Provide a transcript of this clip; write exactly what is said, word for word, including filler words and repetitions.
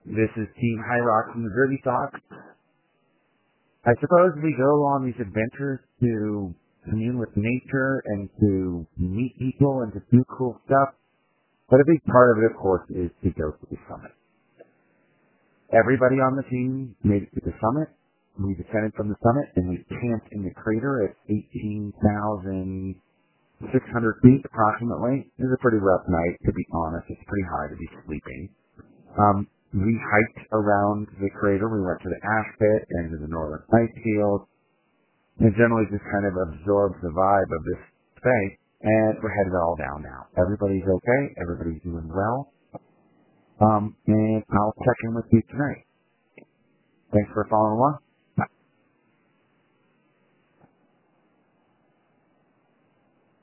This is Team High Rock from the Derby Talk. I suppose we go on these adventures to commune with nature and to meet people and to do cool stuff, but a big part of it, of course, is to go to the summit. Everybody on the team made it to the summit. We descended from the summit and we camped in the crater at eighteen thousand six hundred feet approximately. It was a pretty rough night, to be honest. It's pretty hard to be sleeping. Um, we hiked around the crater. We went to the ash pit and to the northern ice field, and generally just kind of absorbed the vibe of this space. And we're headed all down now. Everybody's okay. Everybody's doing well. Um, and I'll check in with you tonight. Thanks for following along.